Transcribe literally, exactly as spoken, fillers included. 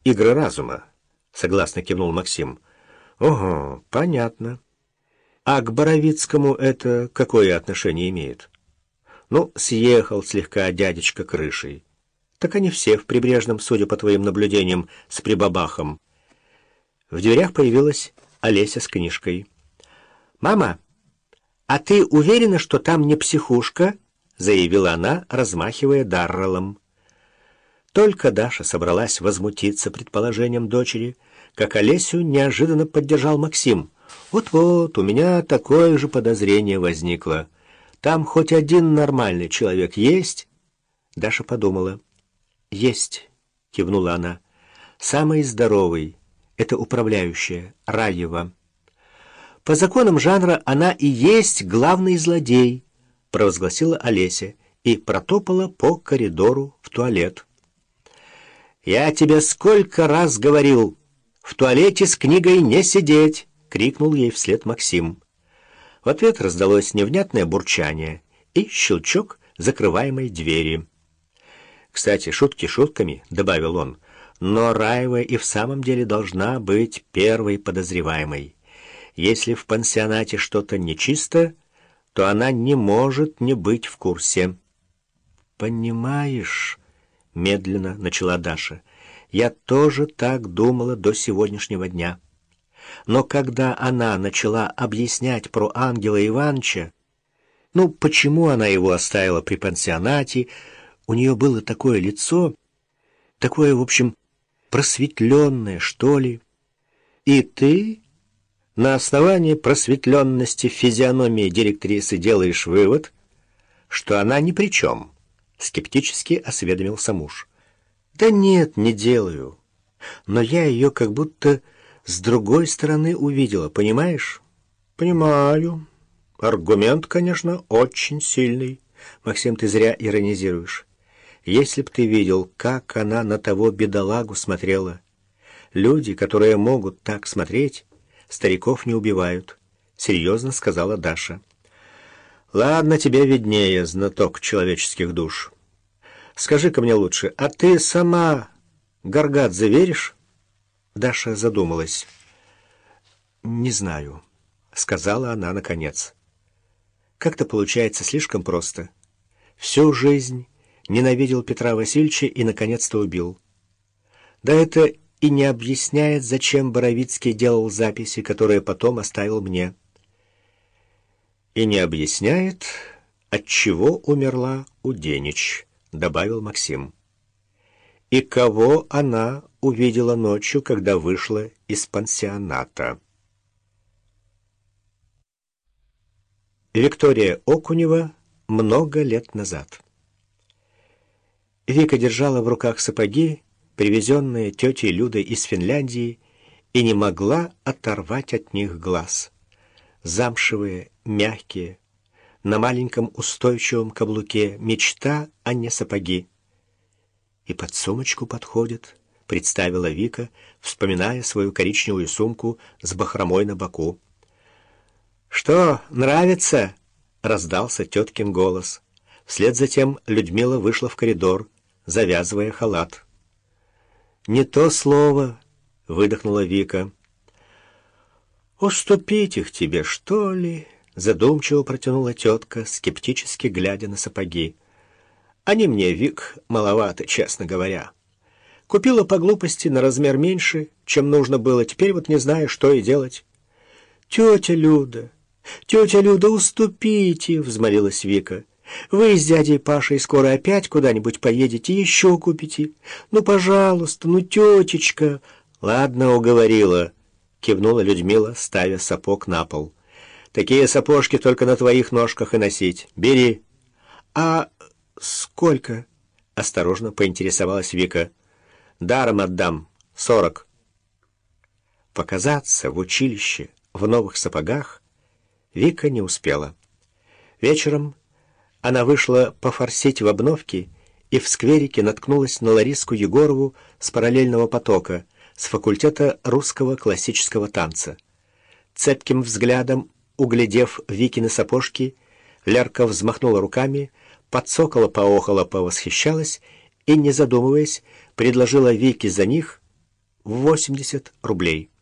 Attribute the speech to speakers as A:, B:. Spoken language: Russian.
A: игры разума, — согласно кивнул Максим. — Ого, понятно. А к Боровицкому это какое отношение имеет? Ну, съехал слегка дядечка крышей. Так они все в Прибрежном, судя по твоим наблюдениям, с прибабахом. В дверях появилась Олеся с книжкой. — Мама, а ты уверена, что там не психушка? — заявила она, размахивая дарреллом. Только Даша собралась возмутиться предположением дочери, как Олесю неожиданно поддержал Максим. «Вот-вот, у меня такое же подозрение возникло. Там хоть один нормальный человек есть?» Даша подумала. «Есть», — кивнула она. «Самый здоровый — это управляющая, Раева. По законам жанра она и есть главный злодей», — провозгласила Олеся и протопала по коридору в туалет. «Я тебе сколько раз говорил, в туалете с книгой не сидеть!» — крикнул ей вслед Максим. В ответ раздалось невнятное бурчание и щелчок закрываемой двери. «Кстати, шутки шутками», — добавил он, — «но Раева и в самом деле должна быть первой подозреваемой. Если в пансионате что-то нечисто, то она не может не быть в курсе». «Понимаешь...» — медленно начала Даша. «Я тоже так думала до сегодняшнего дня. Но когда она начала объяснять про Ангела Ивановича, ну, почему она его оставила при пансионате, у нее было такое лицо, такое, в общем, просветленное, что ли. И ты на основании просветленности физиономии директрисы делаешь вывод, что она ни при чем?» — скептически осведомился муж. «Да нет, не делаю. Но я ее как будто с другой стороны увидела, понимаешь?» «Понимаю. Аргумент, конечно, очень сильный. Максим, ты зря иронизируешь. Если б ты видел, как она на того бедолагу смотрела. Люди, которые могут так смотреть, стариков не убивают», — серьезно сказала Даша. «Ладно, тебе виднее, знаток человеческих душ. Скажи-ка мне лучше, а ты сама Гаргадзе веришь?» Даша задумалась. «Не знаю», — сказала она наконец. «Как-то получается слишком просто. Всю жизнь ненавидел Петра Васильевича и, наконец-то, убил. Да это и не объясняет, зачем Боровицкий делал записи, которые потом оставил мне. И не объясняет, отчего умерла Уденич», — добавил Максим. «И кого она увидела ночью, когда вышла из пансионата». Виктория Окунева много лет назад. Вика держала в руках сапоги, привезенные тетей Людой из Финляндии, и не могла оторвать от них глаз. Замшевые, мягкие, на маленьком устойчивом каблуке, мечта, а не сапоги. «И под сумочку подходит», — представила Вика, вспоминая свою коричневую сумку с бахромой на боку. «Что, нравится?» — раздался теткин голос. Вслед за тем Людмила вышла в коридор, завязывая халат. «Не то слово», — выдохнула Вика. «Уступить их тебе, что ли?» — задумчиво протянула тетка, скептически глядя на сапоги. «Они мне, Вик, маловаты, честно говоря. Купила по глупости на размер меньше, чем нужно было, теперь вот не знаю, что и делать». «Тетя Люда, тетя Люда, уступите!» — взмолилась Вика. «Вы с дядей Пашей скоро опять куда-нибудь поедете, еще купите. Ну, пожалуйста, ну, тетечка!» «Ладно, уговорила», — кивнула Людмила, ставя сапог на пол. «Такие сапожки только на твоих ножках и носить. Бери». «А сколько?» — осторожно поинтересовалась Вика. «Даром отдам. Сорок». Показаться в училище в новых сапогах Вика не успела. Вечером она вышла пофорсить в обновке и в скверике наткнулась на Лариску Егорову с параллельного потока, с факультета русского классического танца. Цепким взглядом, углядев Викины сапожки, Лерка взмахнула руками, подсокола, поохала, повосхищалась и, не задумываясь, предложила Вике за них восемьдесят рублей.